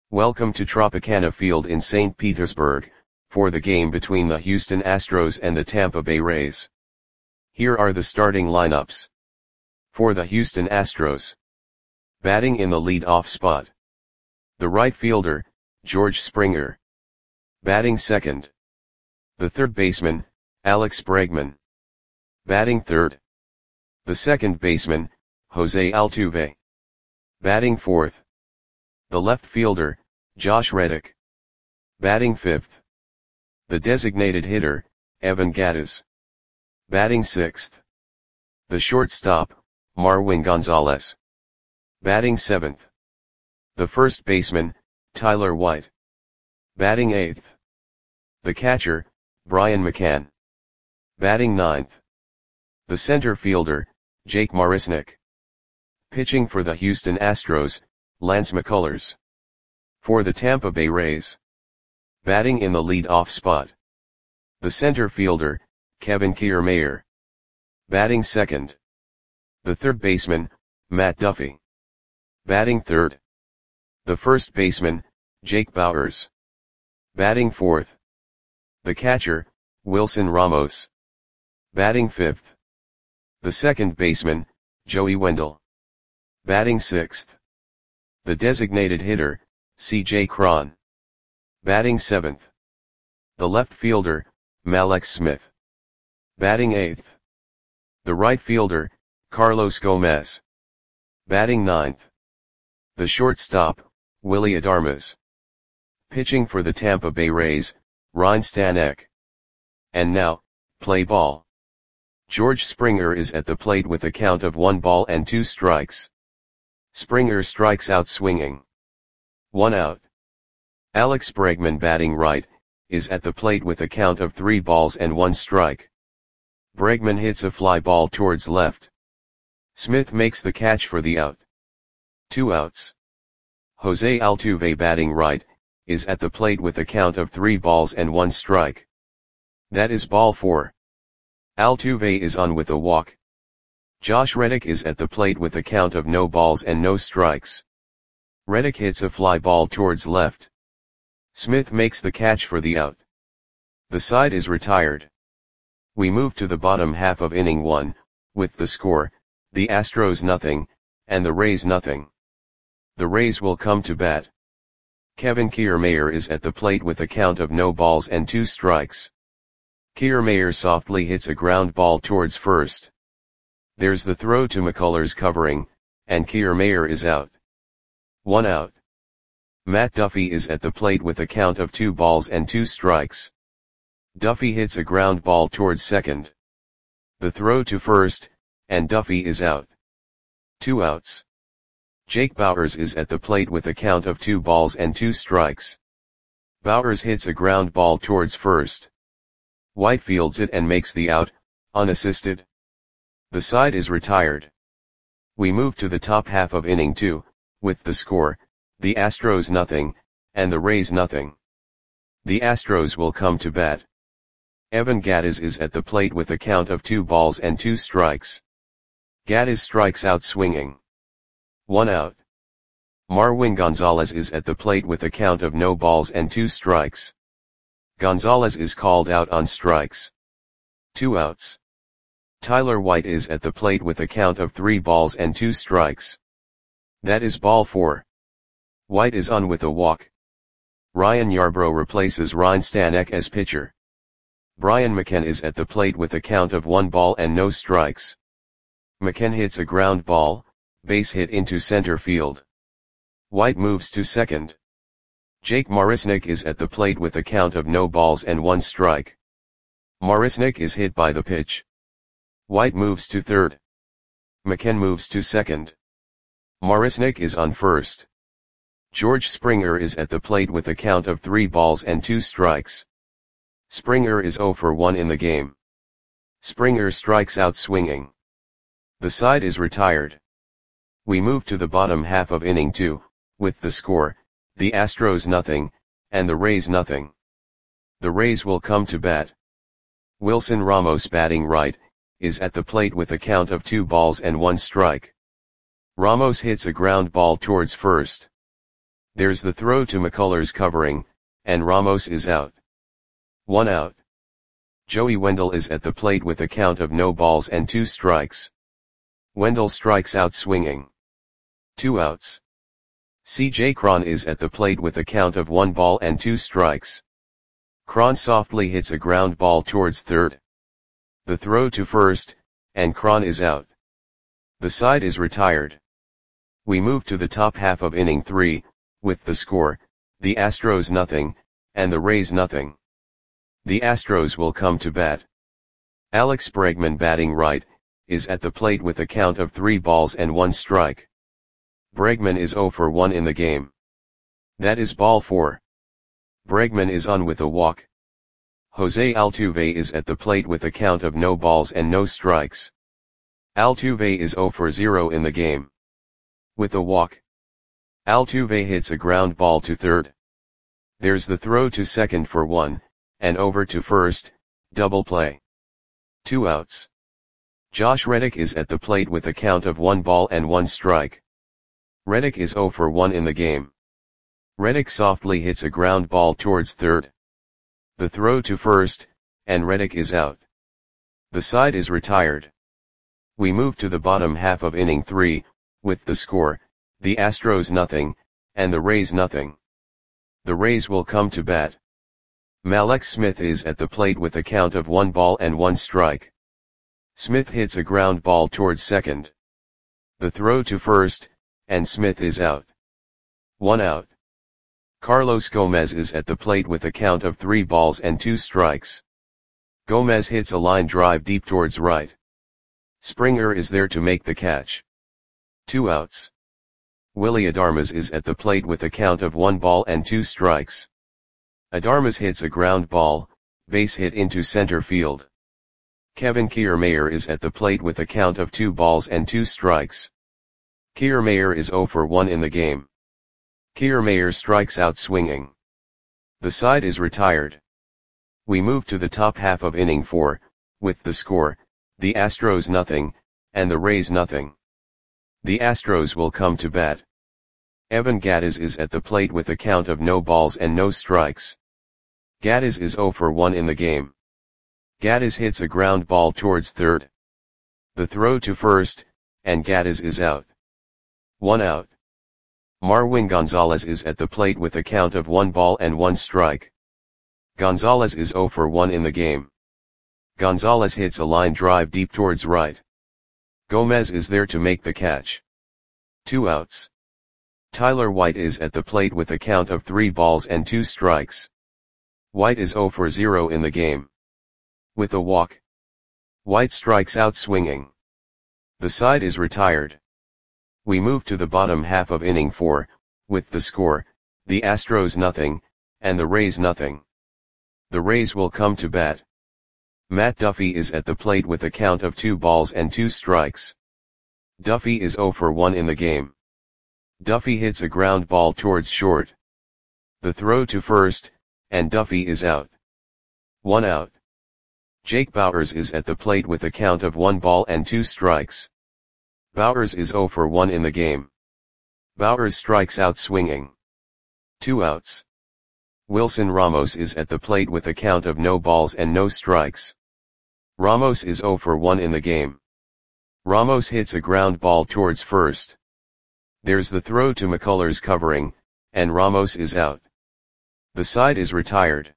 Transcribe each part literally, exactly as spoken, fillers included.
Welcome to Tropicana Field in Saint Petersburg, for the game between the Houston Astros and the Tampa Bay Rays. Here are the starting lineups. For the Houston Astros. Batting in the lead-off spot. The right fielder, George Springer. Batting second. The third baseman, Alex Bregman. Batting third. The second baseman, Jose Altuve. Batting fourth. The left fielder, Josh Reddick. Batting fifth. The designated hitter, Evan Gattis. Batting sixth. The shortstop, Marwin Gonzalez. Batting seventh. The first baseman, Tyler White. Batting eighth. The catcher, Brian McCann. Batting ninth. The center fielder, Jake Marisnick. Pitching for the Houston Astros, Lance McCullers. For the Tampa Bay Rays. Batting in the lead-off spot. The center fielder, Kevin Kiermaier. Batting second. The third baseman, Matt Duffy. Batting third. The first baseman, Jake Bauers. Batting fourth. The catcher, Wilson Ramos. Batting fifth. The second baseman, Joey Wendell. Batting sixth. The designated hitter, C J Cron. Batting seventh. The left fielder, Mallex Smith. Batting eighth. The right fielder, Carlos Gomez. Batting ninth. The shortstop, Willy Adames. Pitching for the Tampa Bay Rays, Ryne Stanek. And now, play ball. George Springer is at the plate with a count of one ball and two strikes. Springer strikes out swinging. One out. Alex Bregman, batting right, is at the plate with a count of three balls and one strike. Bregman hits a fly ball towards left. Smith makes the catch for the out. Two outs. Jose Altuve, batting right, is at the plate with a count of three balls and one strike. That is ball four. Altuve is on with a walk. Josh Reddick is at the plate with a count of no balls and no strikes. Reddick hits a fly ball towards left. Smith makes the catch for the out. The side is retired. We move to the bottom half of inning one, with the score, the Astros nothing, and the Rays nothing. The Rays will come to bat. Kevin Kiermaier is at the plate with a count of no balls and two strikes. Kiermaier softly hits a ground ball towards first. There's the throw to McCullers covering, and Kiermaier is out. One out. Matt Duffy is at the plate with a count of two balls and two strikes. Duffy hits a ground ball towards second. The throw to first, and Duffy is out. Two outs. Jake Bauers is at the plate with a count of two balls and two strikes. Bauers hits a ground ball towards first. White fields it and makes the out, unassisted. The side is retired. We move to the top half of inning two, with the score, the Astros nothing, and the Rays nothing. The Astros will come to bat. Evan Gattis is at the plate with a count of two balls and two strikes. Gattis strikes out swinging. One out. Marwin Gonzalez is at the plate with a count of no balls and two strikes. Gonzalez is called out on strikes. Two outs. Tyler White is at the plate with a count of three balls and two strikes. That is ball four. White is on with a walk. Ryan Yarbrough replaces Ryne Stanek as pitcher. Brian McCann is at the plate with a count of one ball and no strikes. McCann hits a ground ball, base hit into center field. White moves to second. Jake Marisnick is at the plate with a count of no balls and one strike. Marisnick is hit by the pitch. White moves to third. McCann moves to second. Marisnick is on first. George Springer is at the plate with a count of three balls and two strikes. Springer is zero for one in the game. Springer strikes out swinging. The side is retired. We move to the bottom half of inning two, with the score, the Astros nothing, and the Rays nothing. The Rays will come to bat. Wilson Ramos, batting right, is at the plate with a count of two balls and one strike. Ramos hits a ground ball towards first. There's the throw to McCullers covering, and Ramos is out. One out. Joey Wendell is at the plate with a count of no balls and two strikes. Wendell strikes out swinging. Two outs. C J Cron is at the plate with a count of one ball and two strikes. Cron softly hits a ground ball towards third. The throw to first, and Cron is out. The side is retired. We move to the top half of inning three, with the score, the Astros nothing, and the Rays nothing. The Astros will come to bat. Alex Bregman, batting right, is at the plate with a count of three balls and one strike. Bregman is zero for one in the game. That is ball four. Bregman is on with a walk. Jose Altuve is at the plate with a count of no balls and no strikes. Altuve is zero for zero in the game. With a walk. Altuve hits a ground ball to third. There's the throw to second for one, and over to first, double play. Two outs. Josh Reddick is at the plate with a count of one ball and one strike. Reddick is zero for one in the game. Reddick softly hits a ground ball towards third. The throw to first, and Reddick is out. The side is retired. We move to the bottom half of inning three, with the score, the Astros nothing, and the Rays nothing. The Rays will come to bat. Mallex Smith is at the plate with a count of one ball and one strike. Smith hits a ground ball towards second. The throw to first, and Smith is out. One out. Carlos Gomez is at the plate with a count of three balls and two strikes. Gomez hits a line drive deep towards right. Springer is there to make the catch. Two outs. Willy Adames is at the plate with a count of one ball and two strikes. Adames hits a ground ball, base hit into center field. Kevin Kiermaier is at the plate with a count of two balls and two strikes. Kiermaier is zero for one in the game. Kiermaier strikes out swinging. The side is retired. We move to the top half of inning four, with the score, the Astros nothing, and the Rays nothing. The Astros will come to bat. Evan Gattis is at the plate with a count of no balls and no strikes. Gattis is zero for one in the game. Gattis hits a ground ball towards third. The throw to first, and Gattis is out. One out. Marwin Gonzalez is at the plate with a count of one ball and one strike. Gonzalez is zero for one in the game. Gonzalez hits a line drive deep towards right. Gomez is there to make the catch. Two outs. Tyler White is at the plate with a count of three balls and two strikes. White is zero for zero in the game. With a walk. White strikes out swinging. The side is retired. We move to the bottom half of inning four, with the score, the Astros nothing, and the Rays nothing. The Rays will come to bat. Matt Duffy is at the plate with a count of two balls and two strikes. Duffy is zero for one in the game. Duffy hits a ground ball towards short. The throw to first, and Duffy is out. One out. Jake Bauers is at the plate with a count of one ball and two strikes. Bauers is zero for one in the game. Bauers strikes out swinging. Two outs. Wilson Ramos is at the plate with a count of no balls and no strikes. Ramos is zero for one in the game. Ramos hits a ground ball towards first. There's the throw to McCullers covering, and Ramos is out. The side is retired.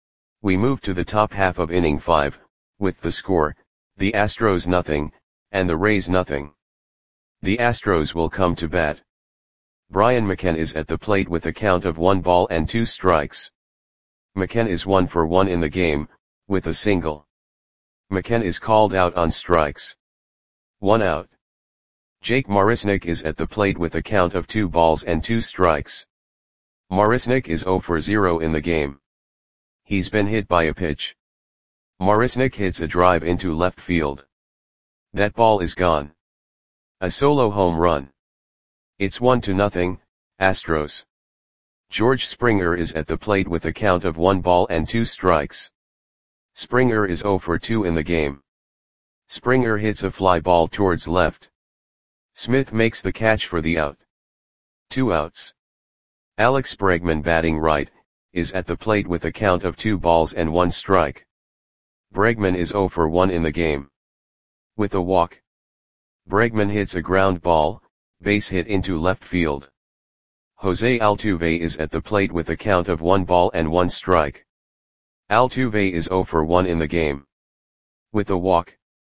We move to the top half of inning five, with the score, the Astros nothing, and the Rays nothing. The Astros will come to bat. Brian McCann is at the plate with a count of one ball and two strikes. McCann is one for one in the game, with a single. McCann is called out on strikes. One out. Jake Marisnick is at the plate with a count of two balls and two strikes. Marisnick is zero for zero in the game. He's been hit by a pitch. Marisnick hits a drive into left field. That ball is gone. A solo home run. It's one to nothing, Astros. George Springer is at the plate with a count of one ball and two strikes. Springer is zero for two in the game. Springer hits a fly ball towards left. Smith makes the catch for the out. Two outs. Alex Bregman, batting right, is at the plate with a count of two balls and one strike. Bregman is zero for one in the game. With a walk, Bregman hits a ground ball, base hit into left field. Jose Altuve is at the plate with a count of one ball and one strike. Altuve is zero for one in the game. With a walk,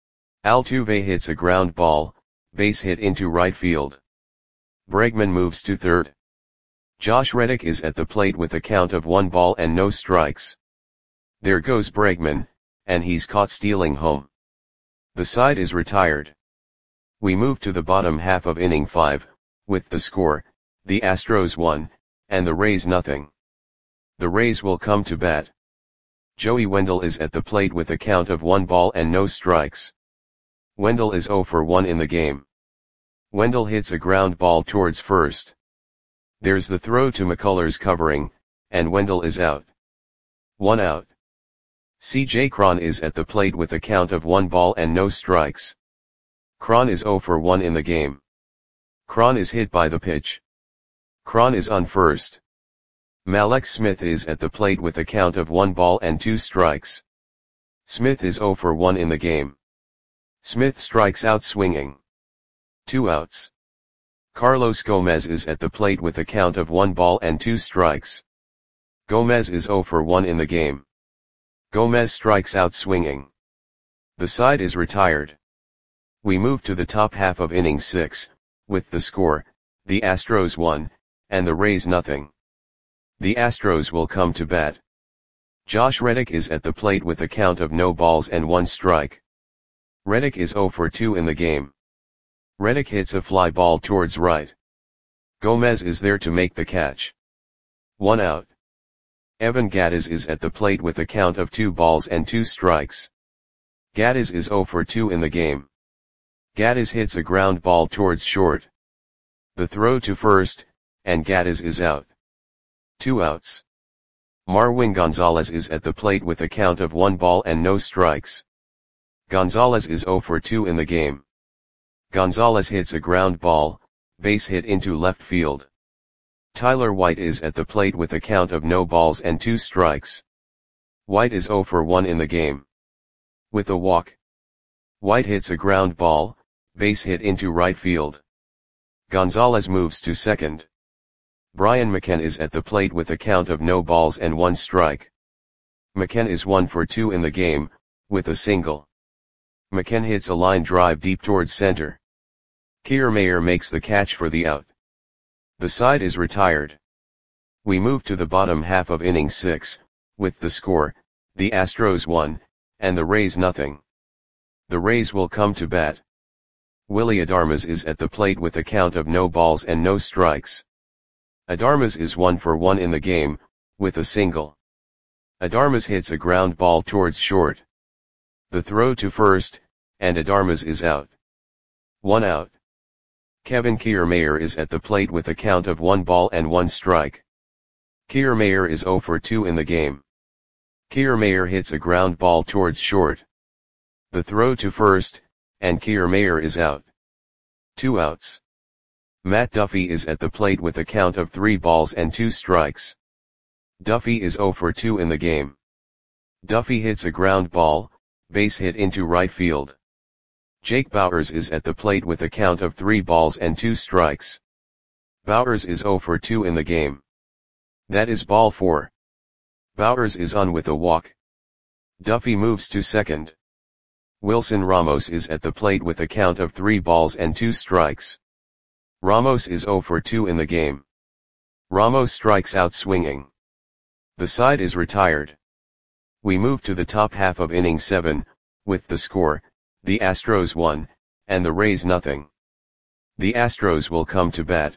Altuve hits a ground ball, base hit into right field. Bregman moves to third. Josh Reddick is at the plate with a count of one ball and no strikes. There goes Bregman, and he's caught stealing home. The side is retired. We move to the bottom half of inning five, with the score, the Astros one, and the Rays nothing. The Rays will come to bat. Joey Wendle is at the plate with a count of one ball and no strikes. Wendle is zero for one in the game. Wendle hits a ground ball towards first. There's the throw to McCullers covering, and Wendle is out. One out. C J Cron is at the plate with a count of one ball and no strikes. Cron is zero for one in the game. Cron is hit by the pitch. Cron is on first. Mallex Smith is at the plate with a count of one ball and two strikes. Smith is zero for one in the game. Smith strikes out swinging. Two outs. Carlos Gomez is at the plate with a count of one ball and two strikes. Gomez is zero for one in the game. Gomez strikes out swinging. The side is retired. We move to the top half of inning six, with the score, the Astros one, and the Rays nothing. The Astros will come to bat. Josh Reddick is at the plate with a count of no balls and one strike. Reddick is zero for two in the game. Reddick hits a fly ball towards right. Gomez is there to make the catch. One out. Evan Gattis is at the plate with a count of two balls and two strikes. Gattis is zero for two in the game. Gattis hits a ground ball towards short. The throw to first, and Gattis is out. Two outs. Marwin Gonzalez is at the plate with a count of one ball and no strikes. Gonzalez is zero for two in the game. Gonzalez hits a ground ball, base hit into left field. Tyler White is at the plate with a count of no balls and two strikes. White is zero for one in the game. With a walk, White hits a ground ball, base hit into right field. Gonzalez moves to second. Brian McCann is at the plate with a count of no balls and one strike. McCann is one for two in the game, with a single. McCann hits a line drive deep towards center. Kiermaier makes the catch for the out. The side is retired. We move to the bottom half of inning six, with the score, the Astros one, and the Rays nothing. The Rays will come to bat. Willy Adames is at the plate with a count of no balls and no strikes. Adames is one for one in the game, with a single. Adames hits a ground ball towards short. The throw to first, and Adames is out. One out. Kevin Kiermaier is at the plate with a count of one ball and one strike. Kiermaier is zero for two in the game. Kiermaier hits a ground ball towards short. The throw to first, and Kiermaier is out. Two outs. Matt Duffy is at the plate with a count of three balls and two strikes. Duffy is zero for two in the game. Duffy hits a ground ball, base hit into right field. Jake Bauers is at the plate with a count of three balls and two strikes. Bauers is zero for two in the game. That is ball four. Bauers is on with a walk. Duffy moves to second. Wilson Ramos is at the plate with a count of three balls and two strikes. Ramos is zero for two in the game. Ramos strikes out swinging. The side is retired. We move to the top half of inning seven, with the score, the Astros one, and the Rays nothing. The Astros will come to bat.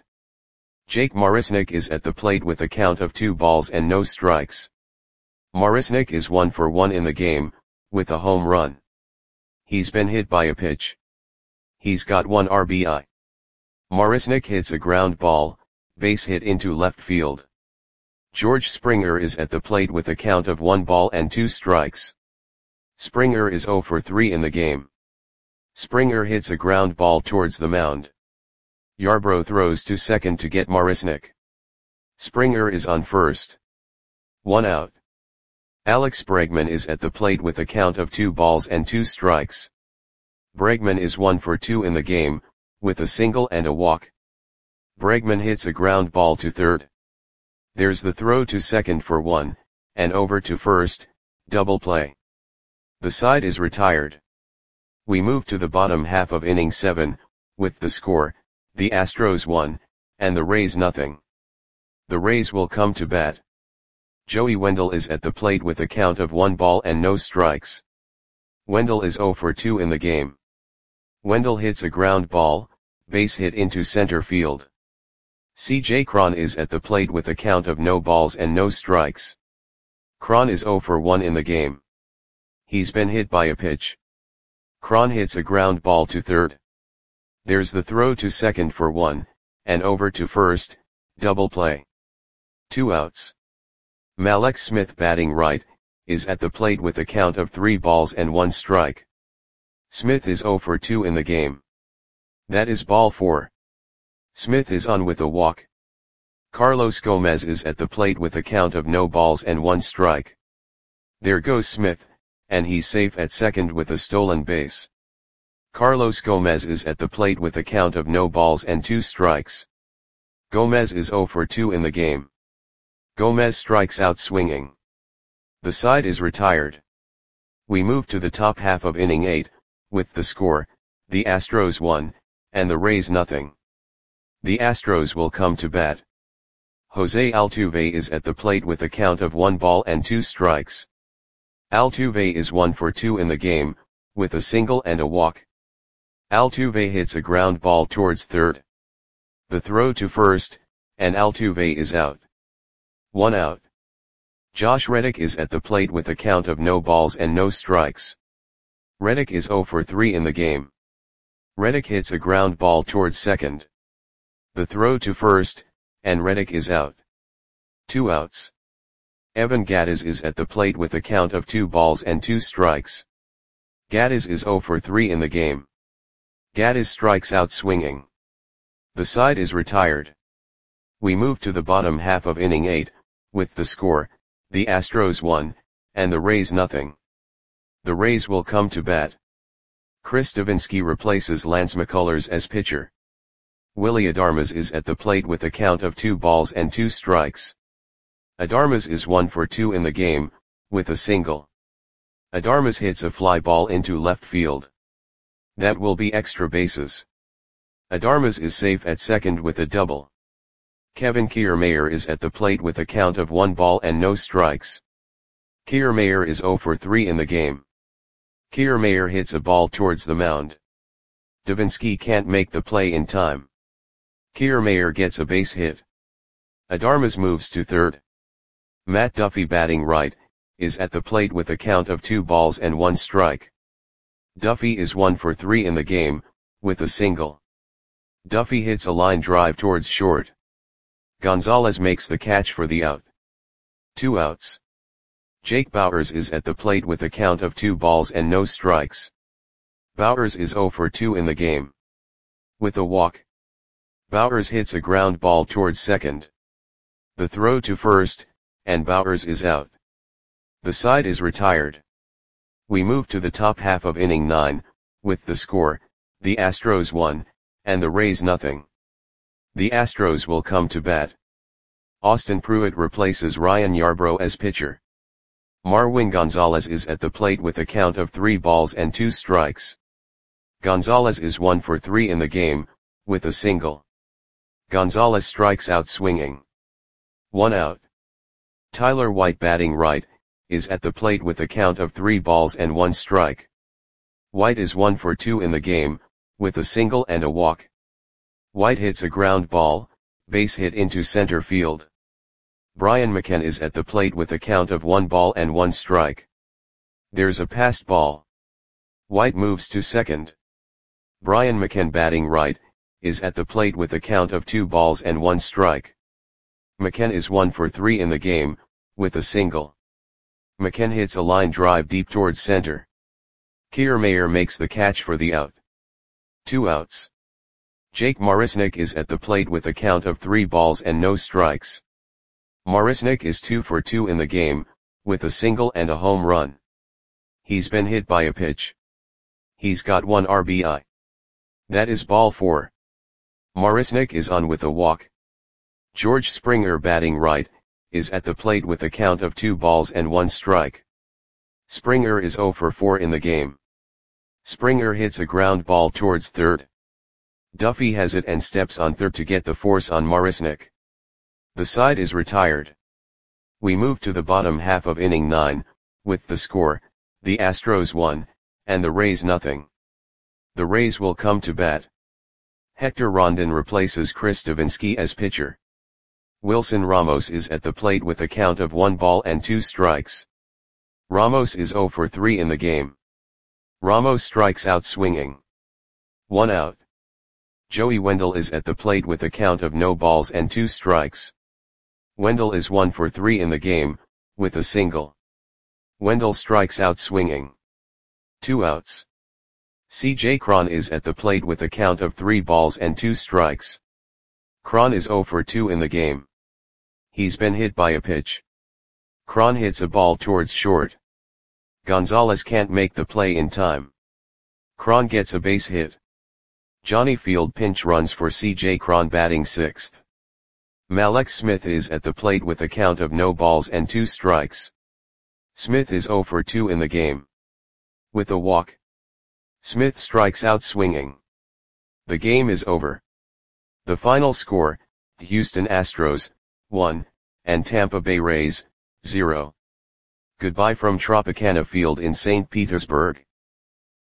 Jake Marisnick is at the plate with a count of two balls and no strikes. Marisnick is one for one in the game, with a home run. He's been hit by a pitch. He's got one R B I. Marisnick hits a ground ball, base hit into left field. George Springer is at the plate with a count of one ball and two strikes. Springer is zero for three in the game. Springer hits a ground ball towards the mound. Yarbrough throws to second to get Marisnick. Springer is on first. One out. Alex Bregman is at the plate with a count of two balls and two strikes. Bregman is one for two in the game, with a single and a walk. Bregman hits a ground ball to third. There's the throw to second for one, and over to first, double play. The side is retired. We move to the bottom half of inning seven, with the score, the Astros one, and the Rays nothing. The Rays will come to bat. Joey Wendle is at the plate with a count of one ball and no strikes. Wendle is oh for two in the game. Wendle hits a ground ball, base hit into center field. C J Cron is at the plate with a count of no balls and no strikes. Cron is oh for one in the game. He's been hit by a pitch. Cron hits a ground ball to third. There's the throw to second for one, and over to first, double play. Two outs. Mallex Smith, batting right, is at the plate with a count of three balls and one strike. Smith is oh for two in the game. That is ball four. Smith is on with a walk. Carlos Gomez is at the plate with a count of no balls and one strike. There goes Smith, and he's safe at second with a stolen base. Carlos Gomez is at the plate with a count of no balls and two strikes. Gomez is oh for two in the game. Gomez strikes out swinging. The side is retired. We move to the top half of inning eight, with the score, the Astros one, and the Rays nothing. The Astros will come to bat. Jose Altuve is at the plate with a count of one ball and two strikes. Altuve is one for two in the game, with a single and a walk. Altuve hits a ground ball towards third. The throw to first, and Altuve is out. One out. Josh Reddick is at the plate with a count of no balls and no strikes. Reddick is oh for three in the game. Reddick hits a ground ball towards second. The throw to first, and Reddick is out. Two outs. Evan Gattis is at the plate with a count of two balls and two strikes. Gattis is oh for three in the game. Gattis strikes out swinging. The side is retired. We move to the bottom half of inning eight, with the score, the Astros one, and the Rays nothing. The Rays will come to bat. Chris Davinsky replaces Lance McCullers as pitcher. Willy Adames is at the plate with a count of two balls and two strikes. Adames is one for two in the game, with a single. Adames hits a fly ball into left field. That will be extra bases. Adames is safe at second with a double. Kevin Kiermaier is at the plate with a count of one ball and no strikes. Kiermaier is oh for three in the game. Kiermaier hits a ball towards the mound. Davinsky can't make the play in time. Kiermaier gets a base hit. Adames moves to third. Matt Duffy, batting right, is at the plate with a count of two balls and one strike. Duffy is one for three in the game, with a single. Duffy hits a line drive towards short. Gonzalez makes the catch for the out. Two outs. Jake Bauers is at the plate with a count of two balls and no strikes. Bauers is oh for two in the game. With a walk. Bauers hits a ground ball towards second. The throw to first, and Bauers is out. The side is retired. We move to the top half of inning nine, with the score, the Astros one, and the Rays nothing. The Astros will come to bat. Austin Pruitt replaces Ryan Yarbrough as pitcher. Marwin Gonzalez is at the plate with a count of three balls and two strikes. Gonzalez is one for three in the game, with a single. Gonzalez strikes out swinging. One out. Tyler White, batting right, is at the plate with a count of three balls and one strike. White is one for two in the game, with a single and a walk. White hits a ground ball, base hit into center field. Brian McCann is at the plate with a count of one ball and one strike. There's a passed ball. White moves to second. Brian McCann, batting right, is at the plate with a count of two balls and one strike. McCann is one for three in the game, with a single. McCann hits a line drive deep towards center. Kiermaier makes the catch for the out. Two outs. Jake Marisnick is at the plate with a count of three balls and no strikes. Marisnick is two for two in the game, with a single and a home run. He's been hit by a pitch. He's got one R B I. That is ball four. Marisnick is on with a walk. George Springer, batting right, is at the plate with a count of two balls and one strike. Springer is zero for four in the game. Springer hits a ground ball towards third. Duffy has it and steps on third to get the force on Marisnick. The side is retired. We move to the bottom half of inning nine, with the score, the Astros one, and the Rays nothing. The Rays will come to bat. Hector Rondon replaces Chris Davinsky as pitcher. Wilson Ramos is at the plate with a count of one ball and two strikes. Ramos is zero for three in the game. Ramos strikes out swinging. One out. Joey Wendell is at the plate with a count of no balls and two strikes. Wendell is one for three in the game, with a single. Wendell strikes out swinging. Two outs. C J Cron is at the plate with a count of three balls and two strikes. Cron is zero for two in the game. He's been hit by a pitch. Cron hits a ball towards short. Gonzalez can't make the play in time. Cron gets a base hit. Johnny Field pinch runs for C J Cron, batting sixth. Mallex Smith is at the plate with a count of no balls and two strikes. Smith is zero for two in the game. With a walk. Smith strikes out swinging. The game is over. The final score, Houston Astros, one, and Tampa Bay Rays, zero. Goodbye from Tropicana Field in Saint Petersburg.